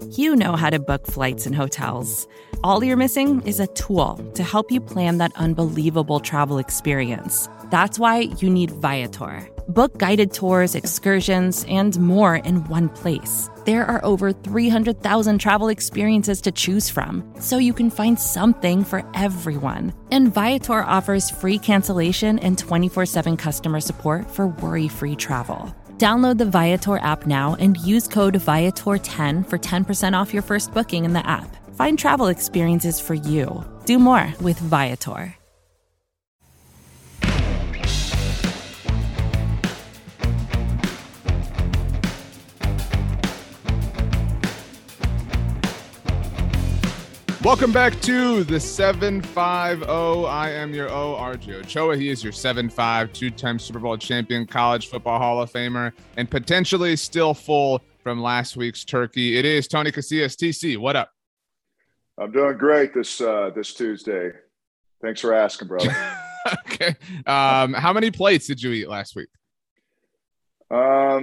You know how to book flights and hotels. All you're missing is a tool to help you plan that unbelievable travel experience. That's why you need Viator. Book guided tours, excursions, and more in one place. There are over 300,000 travel experiences to choose from, so you can find something for everyone. And Viator offers free cancellation and 24/7 customer support for worry-free travel. Download the Viator app now and use code Viator10 for 10% off your first booking in the app. Find travel experiences for you. Do more with Viator. Welcome back to the 750. I am your RJ Ochoa. He is your 7'5", two-time Super Bowl champion, college football Hall of Famer, and potentially still full from last week's turkey. It is Tony Casillas. TC, what up? I'm doing great this Tuesday. Thanks for asking, brother. Okay. How many plates did you eat last week? Yeah,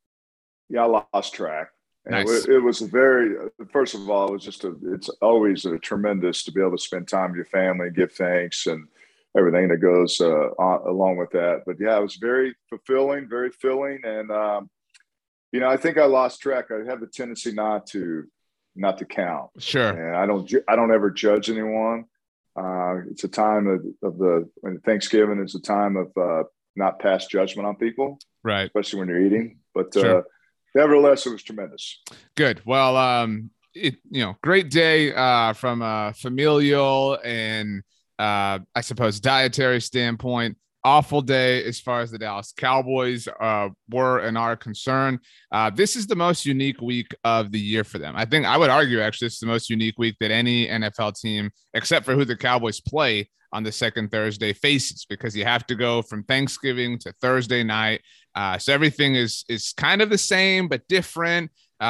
I lost track. Nice. It was first of all, it's always a tremendous to be able to spend time with your family, give thanks, and everything that goes along with that. But yeah, it was very fulfilling, very filling. And, I think I lost track. I have a tendency not to count. Sure. And I don't ever judge anyone. It's a time when Thanksgiving is a time of not pass judgment on people. Right. Especially when you're eating. But, sure. Nevertheless, it was tremendous. Good. Well, great day from a familial and I suppose dietary standpoint. Awful day as far as the Dallas Cowboys were and are concerned. This is the most unique week of the year for them. I think I would argue actually it's the most unique week that any NFL team, except for who the Cowboys play on the second Thursday, faces, because you have to go from Thanksgiving to Thursday night. So everything is kind of the same, but different.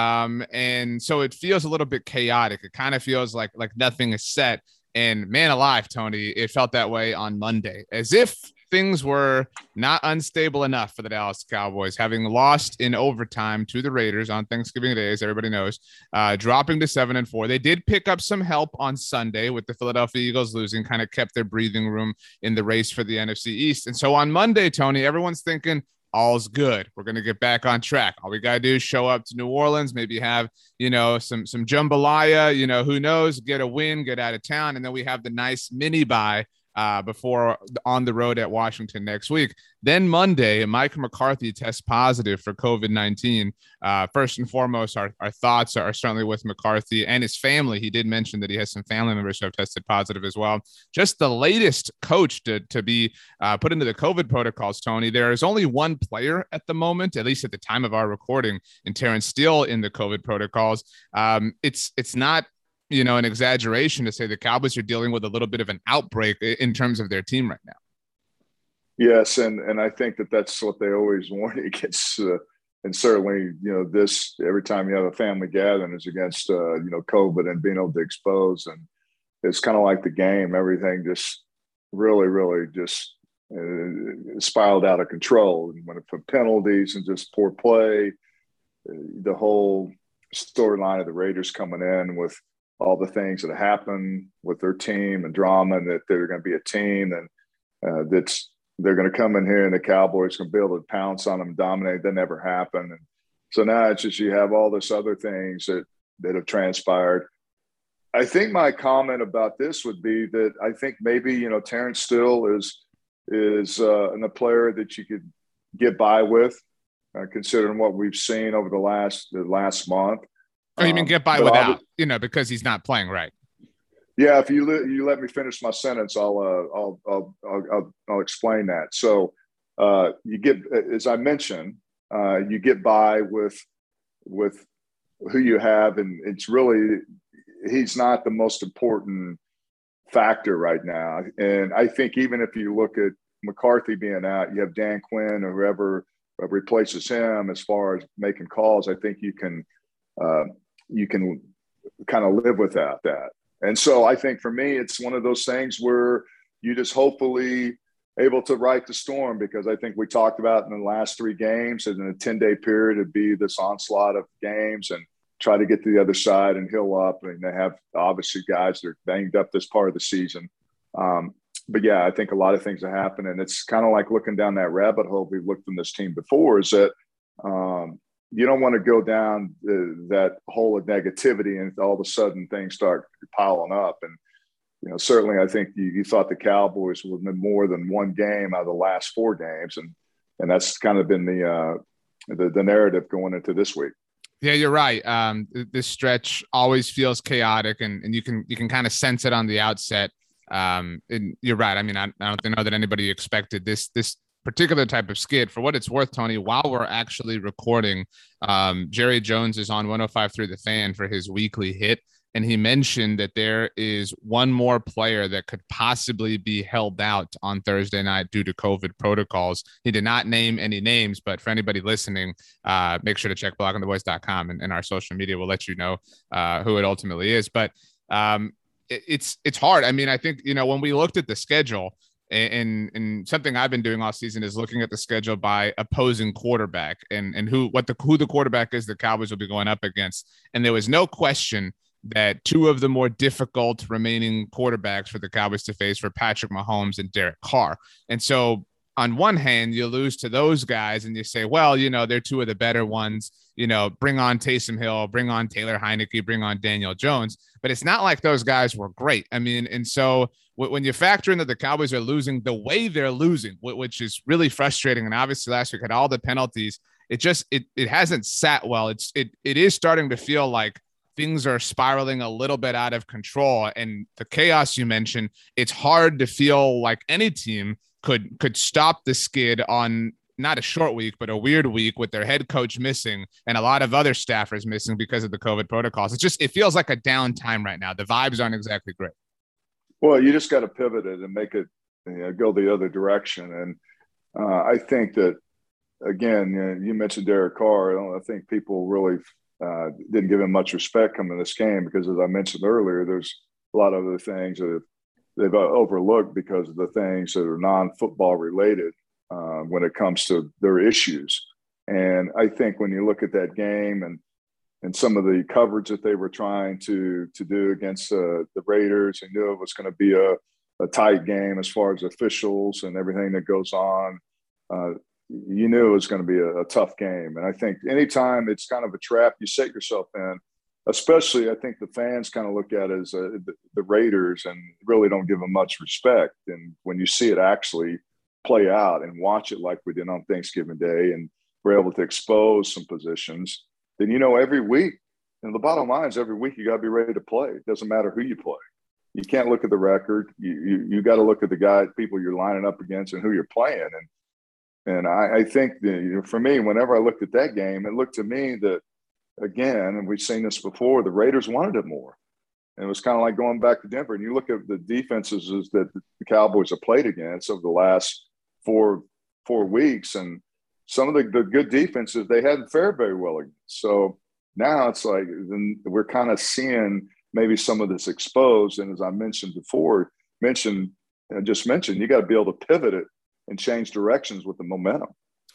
And so it feels a little bit chaotic. It kind of feels like nothing is set. And man alive, Tony, it felt that way on Monday, as if things were not unstable enough for the Dallas Cowboys, having lost in overtime to the Raiders on Thanksgiving Day, as everybody knows, dropping to 7-4. They did pick up some help on Sunday with the Philadelphia Eagles losing, kind of kept their breathing room in the race for the NFC East. And so on Monday, Tony, everyone's thinking, all's good. We're going to get back on track. All we got to do is show up to New Orleans, maybe have, some jambalaya, who knows, get a win, get out of town. And then we have the nice mini bye before on the road at Washington next week. Then Monday, Mike McCarthy tests positive for COVID-19. First and foremost, our thoughts are certainly with McCarthy and his family. He did mention that he has some family members who have tested positive as well. Just the latest coach to be put into the COVID protocols, Tony. There is only one player at the moment, at least at the time of our recording, and Terrence Steele in the COVID protocols. It's not an exaggeration to say the Cowboys are dealing with a little bit of an outbreak in terms of their team right now. Yes, and I think that's what they always warn against. And certainly, this every time you have a family gathering is against, COVID and being able to expose. And it's kind of like the game. Everything just really, really just spiraled out of control. And when it put penalties and just poor play, the whole storyline of the Raiders coming in with all the things that happen with their team and drama, and that they're going to be a team and they're going to come in here and the Cowboys can be able to pounce on them and dominate. That never happened. And so now it's just, you have all this other things that have transpired. I think my comment about this would be that I think maybe, Terrence Steele is a player that you could get by with, considering what we've seen over the last month. Oh, you mean get by without, because he's not playing, right? Yeah, if you let me finish my sentence, I'll explain that. So you get, as I mentioned, you get by with who you have, and it's really, he's not the most important factor right now. And I think even if you look at McCarthy being out, you have Dan Quinn or whoever replaces him as far as making calls. I think you can kind of live without that. And so I think for me, it's one of those things where you just hopefully able to right the storm, because I think we talked about in the last 3 games and in a 10-day period, it'd be this onslaught of games and try to get to the other side and heal up. And they have obviously guys that are banged up this part of the season. But yeah, I think a lot of things have happened, and it's kind of like looking down that rabbit hole we've looked in this team before, is that you don't want to go down that hole of negativity and all of a sudden things start piling up. And, certainly I think you thought the Cowboys would win more than one game out of the last 4 games. And that's kind of been the narrative going into this week. Yeah, you're right. This stretch always feels chaotic, and you can kind of sense it on the outset. And you're right. I mean, I don't know that anybody expected this particular type of skid. For what it's worth, Tony, while we're actually recording, Jerry Jones is on 105.3 The Fan for his weekly hit. And he mentioned that there is one more player that could possibly be held out on Thursday night due to COVID protocols. He did not name any names, but for anybody listening, make sure to check bloggingtheboys.com and our social media will let you know who it ultimately is. But it's hard. I mean, I think, when we looked at the schedule, and something I've been doing all season is looking at the schedule by opposing quarterback and who the quarterback is the Cowboys will be going up against. And there was no question that 2 of the more difficult remaining quarterbacks for the Cowboys to face were Patrick Mahomes and Derek Carr. And so on one hand, you lose to those guys and you say, well, they're 2 of the better ones, bring on Taysom Hill, bring on Taylor Heineke, bring on Daniel Jones. But it's not like those guys were great. I mean, and so when you factor in that the Cowboys are losing the way they're losing, which is really frustrating. And obviously last week had all the penalties. It hasn't sat well. It is starting to feel like things are spiraling a little bit out of control. And the chaos you mentioned, it's hard to feel like any team could stop the skid on not a short week, but a weird week with their head coach missing and a lot of other staffers missing because of the COVID protocols. It feels like a downtime right now. The vibes aren't exactly great. Well, you just got to pivot it and make it go the other direction. And I think that, again, you mentioned Derek Carr. I think people really didn't give him much respect coming to this game because, as I mentioned earlier, there's a lot of other things that they've overlooked because of the things that are non-football related when it comes to their issues. And I think when you look at that game and some of the coverage that they were trying to do against the Raiders, and knew it was going to be a tight game as far as officials and everything that goes on. You knew it was going to be a tough game. And I think anytime it's kind of a trap you set yourself in, especially I think the fans kind of look at it as the Raiders and really don't give them much respect. And when you see it actually play out and watch it like we did on Thanksgiving Day, and we're able to expose some positions, then, every week, and the bottom line is every week you got to be ready to play. It doesn't matter who you play. You can't look at the record. You got to look at the people you're lining up against and who you're playing. And I think that, for me, whenever I looked at that game, it looked to me that, again, and we've seen this before, the Raiders wanted it more. And it was kind of like going back to Denver. And you look at the defenses that the Cowboys have played against over the last four weeks, and some of the good defenses they hadn't fared very well against. So now it's like then we're kind of seeing maybe some of this exposed. And as I mentioned before, you got to be able to pivot it and change directions with the momentum.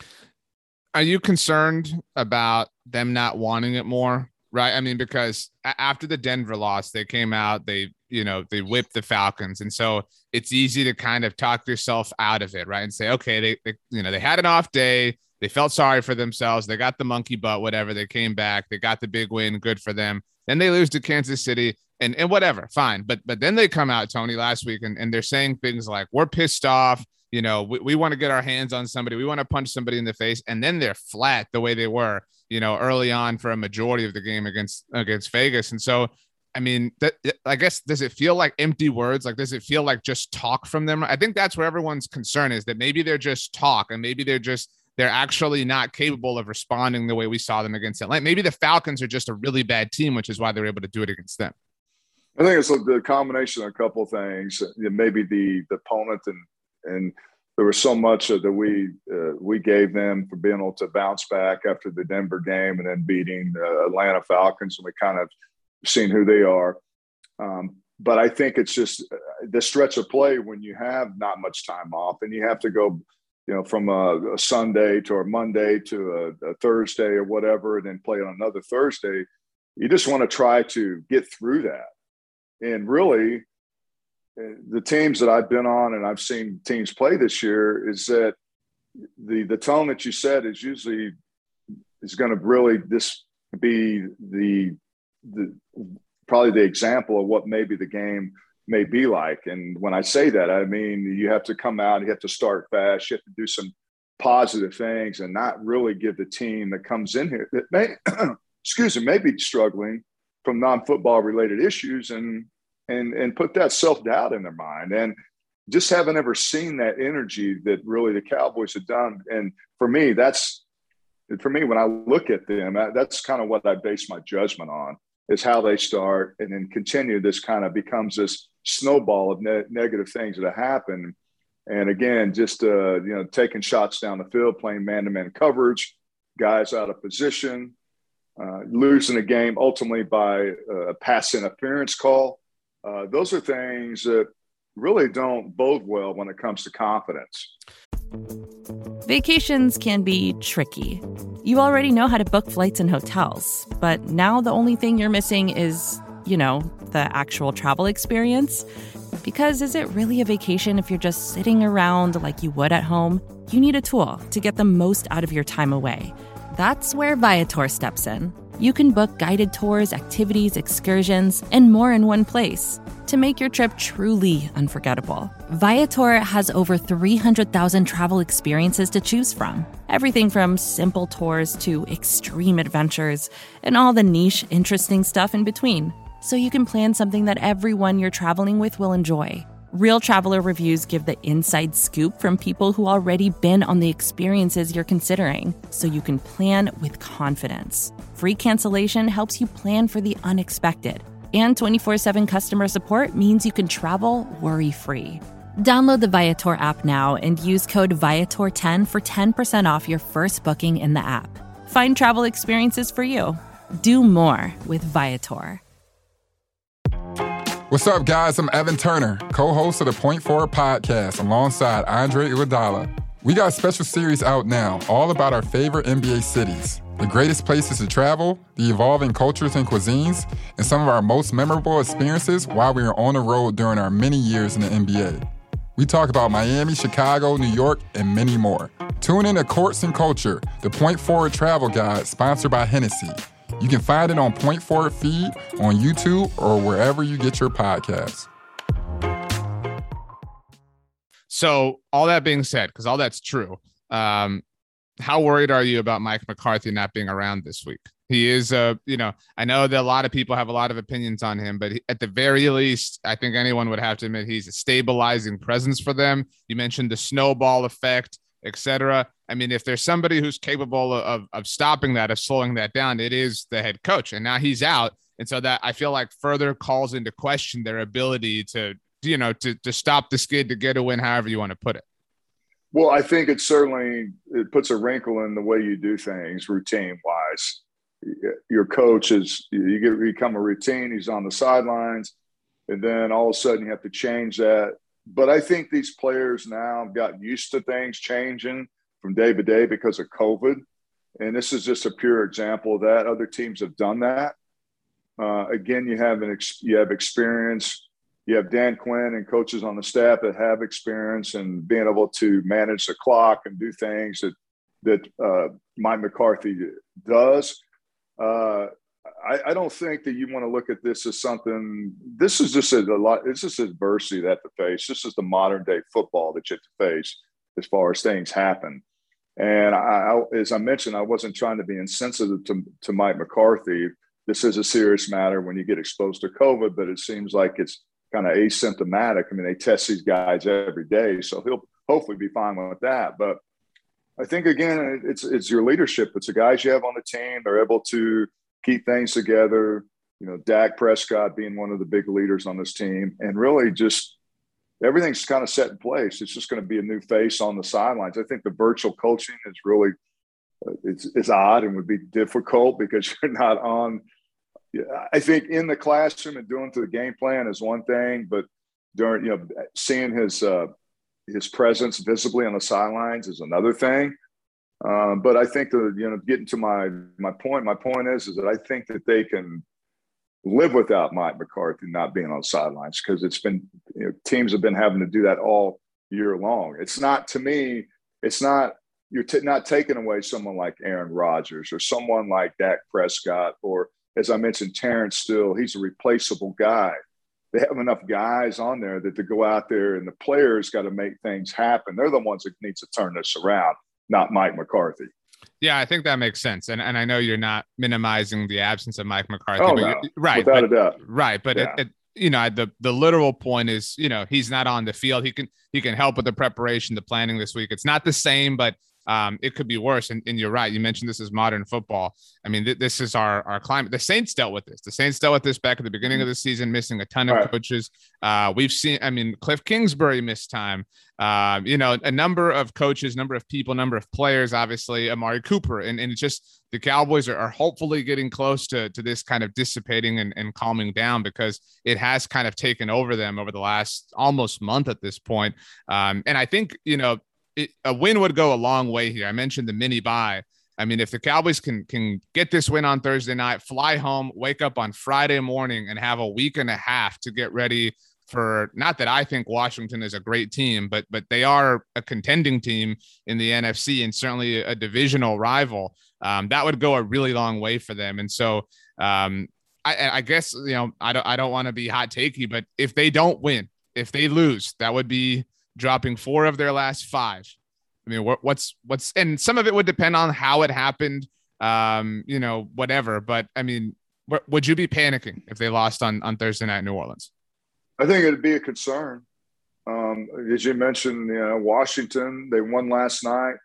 Are you concerned about them not wanting it more? Right. I mean, because after the Denver loss, they came out, they whipped the Falcons. And so it's easy to kind of talk yourself out of it. Right. And say, okay, they had an off day. They felt sorry for themselves. They got the monkey butt, whatever. They came back. They got the big win. Good for them. Then they lose to Kansas City and whatever. Fine. But then they come out, Tony, last week and they're saying things like, we're pissed off. We want to get our hands on somebody. We want to punch somebody in the face. And then they're flat the way they were, early on for a majority of the game against Vegas. And so, I mean, I guess, does it feel like empty words? Like, does it feel like just talk from them? I think that's where everyone's concern is, that maybe they're just talk and maybe they're actually not capable of responding the way we saw them against Atlanta. Maybe the Falcons are just a really bad team, which is why they're able to do it against them. I think it's the combination of a couple of things. Maybe the opponent and there was so much that we gave them for being able to bounce back after the Denver game and then beating the Atlanta Falcons, and we kind of seen who they are. But I think it's just the stretch of play when you have not much time off and you have to go, from a Sunday to a Monday to a Thursday or whatever, and then play on another Thursday. you just want to try to get through that. And really, the teams that I've been on and I've seen teams play this year is that the tone that you set is usually is going to really this be the probably the example of what maybe the game may be like. And when I say that, I mean, you have to come out, you have to start fast, you have to do some positive things and not really give the team that comes in here that may, may be struggling from non-football related issues and put that self-doubt in their mind. And just haven't ever seen that energy that really the Cowboys have done. And for me, when I look at them, that's kind of what I base my judgment on, is how they start and then continue. This kind of becomes this snowball of negative things that happen. And again, just, taking shots down the field, playing man-to-man coverage, guys out of position, losing a game ultimately by a pass interference call. Those are things that really don't bode well when it comes to confidence. Vacations can be tricky. You already know how to book flights and hotels, but now the only thing you're missing is, the actual travel experience. Because is it really a vacation if you're just sitting around like you would at home? You need a tool to get the most out of your time away. That's where Viator steps in. You can book guided tours, activities, excursions, and more in one place to make your trip truly unforgettable. Viator has over 300,000 travel experiences to choose from. Everything from simple tours to extreme adventures and all the niche, interesting stuff in between. So you can plan something that everyone you're traveling with will enjoy. Real traveler reviews give the inside scoop from people who already been on the experiences you're considering, so you can plan with confidence. Free cancellation helps you plan for the unexpected. And 24/7 customer support means you can travel worry-free. Download the Viator app now and use code Viator10 for 10% off your first booking in the app. Find travel experiences for you. Do more with Viator. What's up, guys? I'm Evan Turner, co-host of the Point Forward podcast alongside Andre Iguodala. We got a special series out now, all about our favorite NBA cities, the greatest places to travel, the evolving cultures and cuisines, and some of our most memorable experiences while we were on the road during our many years in the NBA. We talk about Miami, Chicago, New York, and many more. Tune in to Courts and Culture, the Point Forward travel guide sponsored by Hennessy. You can find it on Point Forward feed, on YouTube, or wherever you get your podcasts. So all that being said, because all that's true, how worried are you about Mike McCarthy not being around this week? He is, I know that a lot of people have a lot of opinions on him, but at the very least, I think anyone would have to admit he's a stabilizing presence for them. You mentioned the snowball effect, etc. I mean, if there's somebody who's capable of stopping that, of slowing that down, it is the head coach. And now he's out. And so that I feel like further calls into question their ability to stop the skid, to get a win, however you want to put it. Well, I think it puts a wrinkle in the way you do things routine wise. Your coach become a routine. He's on the sidelines, and then all of a sudden you have to change that. But I think these players now have gotten used to things changing from day to day because of COVID. And this is just a pure example of that. Other teams have done that. Again, you have experience. You have Dan Quinn and coaches on the staff that have experience in being able to manage the clock and do things that Mike McCarthy does. I don't think that you want to look at this as something. This is just It's just adversity that to face. This is the modern day football that you have to face as far as things happen. And as I mentioned, I wasn't trying to be insensitive to Mike McCarthy. This is a serious matter when you get exposed to COVID, but it seems like it's kind of asymptomatic. I mean, they test these guys every day, so he'll hopefully be fine with that. But I think, again, it's your leadership. It's the guys you have on the team. They're able to keep things together. Dak Prescott being one of the big leaders on this team, and really just everything's kind of set in place. It's just going to be a new face on the sidelines. I think the virtual coaching is really it's odd and would be difficult because you're not on. I think in the classroom and doing through the game plan is one thing, but during seeing his presence visibly on the sidelines is another thing. But I think getting to my point is that I think that they can live without Mike McCarthy not being on sidelines, because it's been, teams have been having to do that all year long. It's not, to me, it's not, you're not taking away someone like Aaron Rodgers or someone like Dak Prescott, or, as I mentioned, Terrence Steele. He's a replaceable guy. They have enough guys on there that to go out there, and the players got to make things happen. They're the ones that need to turn this around, not Mike McCarthy. Yeah, I think that makes sense. And I know you're not minimizing the absence of Mike McCarthy. Oh, but no, right. Without a doubt. Right. But yeah. The literal point is, he's not on the field. He can help with the preparation, the planning this week. It's not the same, but it could be worse. And you're right. You mentioned this is modern football. I mean, this is our climate. The Saints dealt with this. The Saints dealt with this back at the beginning of the season, missing a ton of coaches. We've seen, Cliff Kingsbury missed time. A number of coaches, number of people, number of players, obviously Amari Cooper. And it's just, the Cowboys are hopefully getting close to this kind of dissipating and calming down, because it has kind of taken over them over the last almost month at this point. And I think, a win would go a long way here. I mentioned the mini bye. I mean, if the Cowboys can get this win on Thursday night, fly home, wake up on Friday morning, and have a week and a half to get ready for, not that I think Washington is a great team, but they are a contending team in the NFC and certainly a divisional rival. That would go a really long way for them. And so I guess, I don't want to be hot takey, but if they don't win, if they lose, that would be dropping 4 of their last 5. I mean, what's, and some of it would depend on how it happened, whatever. But I mean, would you be panicking if they lost on Thursday night in New Orleans? I think it'd be a concern. As you mentioned, Washington, they won last night.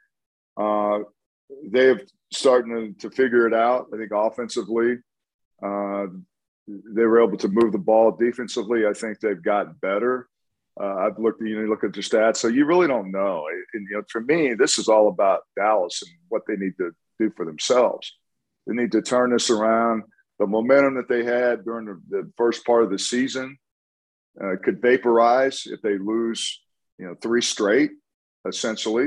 They're starting to figure it out. I think offensively, they were able to move the ball. Defensively, I think they've gotten better. I've looked, you look at their stats, so you really don't know. And, for me, this is all about Dallas and what they need to do for themselves. They need to turn this around. The momentum that they had during the first part of the season could vaporize if they lose, 3 straight, essentially.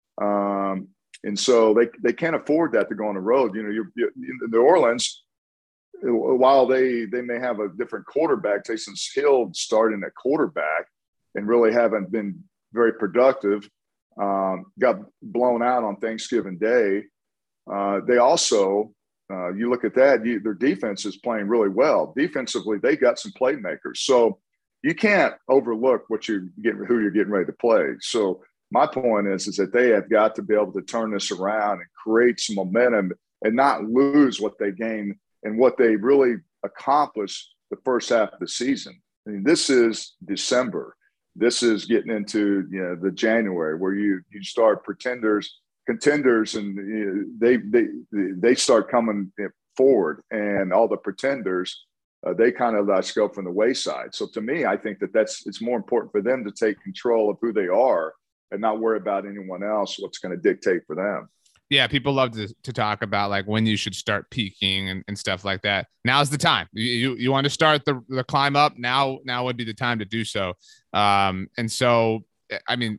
And so they can't afford that to go on the road. You're in New Orleans, while they may have a different quarterback, Taysom Hill starting at quarterback, and really haven't been very productive, got blown out on Thanksgiving Day. They also, you look at that, their defense is playing really well. Defensively, they got some playmakers. So you can't overlook who you're getting ready to play. So my point is that they have got to be able to turn this around and create some momentum and not lose what they gained and what they really accomplished the first half of the season. I mean, this is December. This is getting into the January where you start contenders, and they start coming forward, and all the pretenders they kind of go from the wayside. So to me, I think it's more important for them to take control of who they are and not worry about anyone else, what's going to dictate for them. Yeah, people love to talk about like when you should start peaking and stuff like that. Now's the time. You want to start the climb up. Now would be the time to do so. And so, I mean,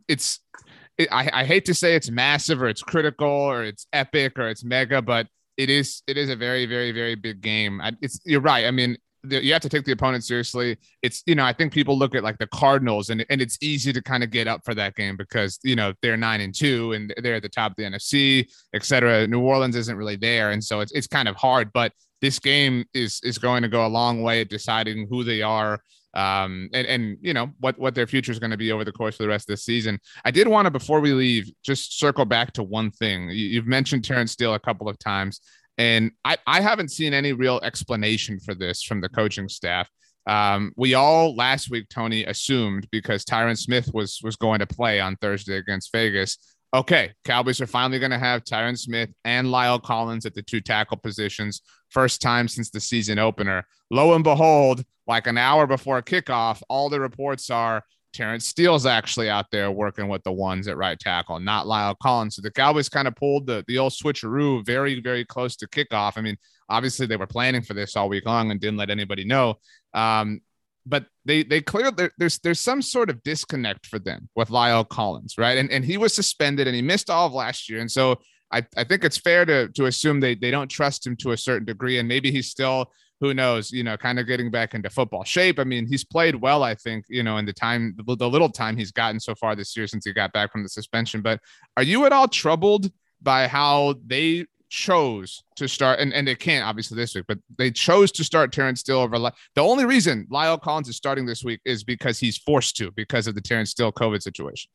I hate to say it's massive or it's critical or it's epic or it's mega, but it is a very, very, very big game. You're right. I mean, you have to take the opponent seriously. It's, I think people look at like the Cardinals and it's easy to kind of get up for that game because, they're 9-2 and they're at the top of the NFC, et cetera. New Orleans isn't really there. And so it's kind of hard, but this game is going to go a long way at deciding who they are. And what their future is going to be over the course of the rest of the season. I did want to, before we leave, just circle back to one thing. You've mentioned Terrence Steele a couple of times. And I haven't seen any real explanation for this from the coaching staff. We all last week, Tony, assumed because Tyron Smith was going to play on Thursday against Vegas. Okay, Cowboys are finally going to have Tyron Smith and Lyle Collins at the 2 tackle positions. First time since the season opener. Lo and behold, like an hour before kickoff, all the reports are Terrence Steele's actually out there working with the ones at right tackle, not Lyle Collins. So the Cowboys kind of pulled the old switcheroo very, very close to kickoff. I mean, obviously they were planning for this all week long and didn't let anybody know. But they clearly there's some sort of disconnect for them with Lyle Collins, right? And he was suspended and he missed all of last year. And so I think it's fair to assume they don't trust him to a certain degree, and maybe he's still, who knows, kind of getting back into football shape. I mean, he's played well, I think, in the little time he's gotten so far this year since he got back from the suspension. But are you at all troubled by how they chose to start, and they can't obviously this week, but they chose to start Terrence Steele over the only reason La'el Collins is starting this week is because he's forced to, because of the Terrence Steele COVID situation?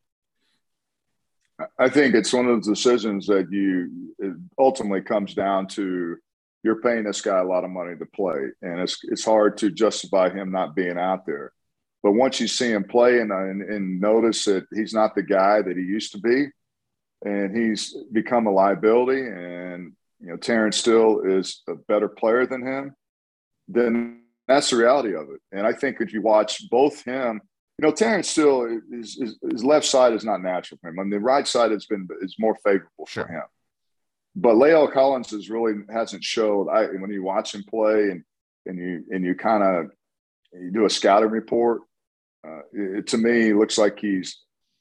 I think it's one of those decisions that it ultimately comes down to, you're paying this guy a lot of money to play, and it's hard to justify him not being out there. But once you see him play and notice that he's not the guy that he used to be, and he's become a liability, and Terrence Steele is a better player than him, then that's the reality of it. And I think if you watch both him, Terrence Steele, his left side is not natural for him. I mean, the right side is more favorable for him. But La'el Collins hasn't showed. When you watch him play and you kind of do a scouting report, to me, it looks like he's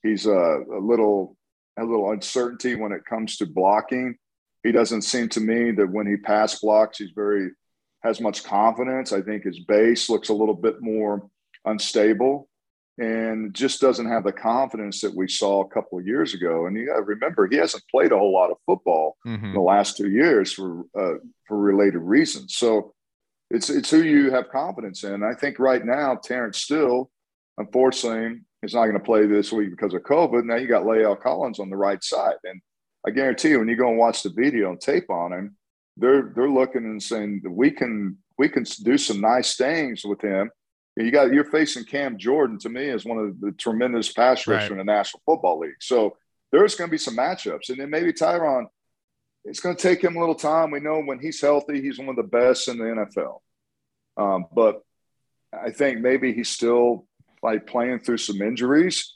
a little uncertainty when it comes to blocking. He doesn't seem to me that when he pass blocks, has much confidence. I think his base looks a little bit more unstable and just doesn't have the confidence that we saw a couple of years ago. And you got to remember, he hasn't played a whole lot of football in the last 2 years for related reasons. So it's who you have confidence in. I think right now, Terrence Steele, unfortunately, is not going to play this week because of COVID. Now you got La'el Collins on the right side. And I guarantee you, when you go and watch the video and tape on him, they're looking and saying that we can do some nice things with him. You're facing Cam Jordan, to me, is one of the tremendous pass rushers in the National Football League. So there's going to be some matchups. And then maybe Tyron, it's going to take him a little time. We know when he's healthy, he's one of the best in the NFL. But I think maybe he's still playing through some injuries.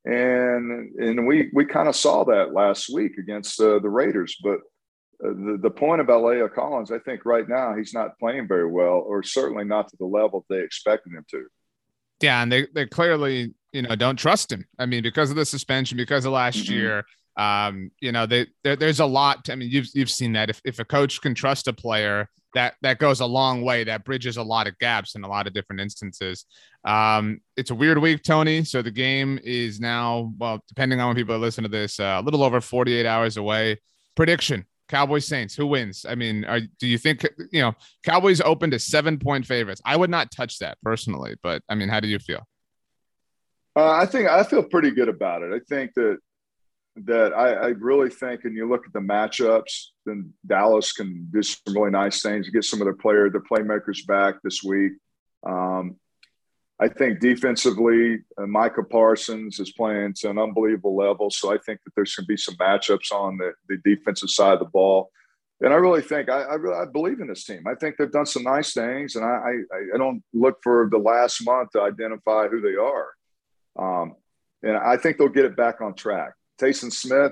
And we kind of saw that last week against the Raiders. But the point about La'el Collins, I think right now he's not playing very well, or certainly not to the level they expected him to. Yeah, and they clearly, don't trust him. I mean, because of the suspension, because of last year, there's a lot. I mean, you've seen that. If a coach can trust a player, that goes a long way. That bridges a lot of gaps in a lot of different instances. It's a weird week, Tony. So the game is now, well, depending on when people listen to this, a little over 48 hours away. Prediction: Cowboys Saints, who wins? I mean, do you think, Cowboys open to 7-point favorites? I would not touch that personally, but I mean, how do you feel? I feel pretty good about it. I think that I really think, and you look at the matchups, then Dallas can do some really nice things to get some of their playmakers back this week. I think defensively, Micah Parsons is playing to an unbelievable level. So I think that there's going to be some matchups on the defensive side of the ball. And I really think I believe in this team. I think they've done some nice things, and I don't look for the last month to identify who they are. And I think they'll get it back on track. Taysom Smith,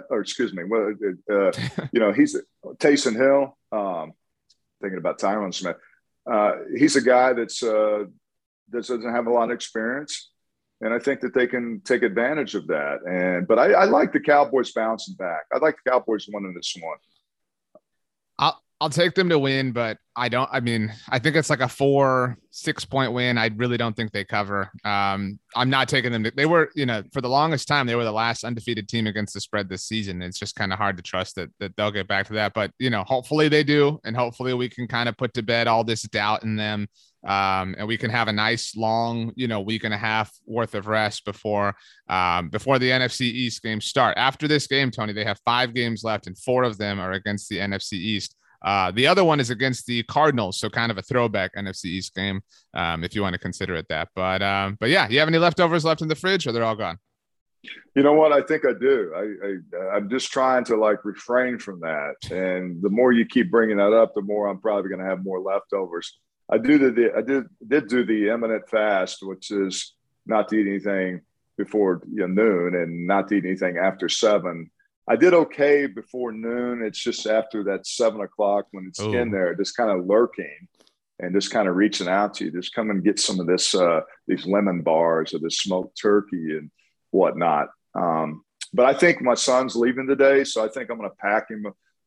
he's Taysom Hill. Thinking about Tyron Smith. He's a guy that doesn't have a lot of experience, and I think that they can take advantage of that. But I like the Cowboys bouncing back. I like the Cowboys winning this one. I'll take them to win, but I think it's like a 4-6 point win. I really don't think they cover. I'm not taking them. They were, for the longest time, they were the last undefeated team against the spread this season. It's just kind of hard to trust that they'll get back to that. But, hopefully they do. And hopefully we can kind of put to bed all this doubt in them. And we can have a nice long, week and a half worth of rest before the NFC East games start. After this game, Tony, they have 5 games left, and 4 of them are against the NFC East. The other one is against the Cardinals, so kind of a throwback NFC East game, if you want to consider it that. But yeah, you have any leftovers left in the fridge, or they're all gone? You know what? I think I do. I'm just trying to refrain from that. And the more you keep bringing that up, the more I'm probably going to have more leftovers. I did do the intermittent fast, which is not to eat anything before noon and not to eat anything after 7. I did okay before noon. It's just after that 7 o'clock when it's in there, just kind of lurking and just kind of reaching out to you. Just come and get some of this, these lemon bars or the smoked turkey and whatnot. But I think my son's leaving today, so I think I'm going to pack him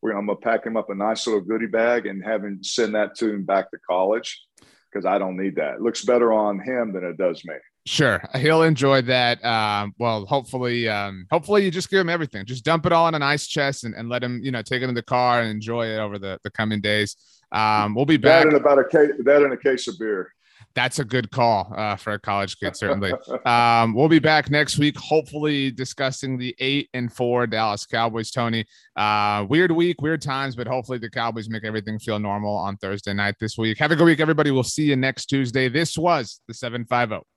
I'm going to pack him up a nice little goodie bag and have him send that to him back to college, because I don't need that. It looks better on him than it does me. Sure, he'll enjoy that. Well, hopefully you just give him everything. Just dump it all on an ice chest and let him, take it in the car and enjoy it over the coming days. We'll be back. That in a case of beer. That's a good call for a college kid, certainly. We'll be back next week, hopefully discussing the 8-4 Dallas Cowboys, Tony. Weird week, weird times, but hopefully the Cowboys make everything feel normal on Thursday night this week. Have a good week, everybody. We'll see you next Tuesday. This was the 750.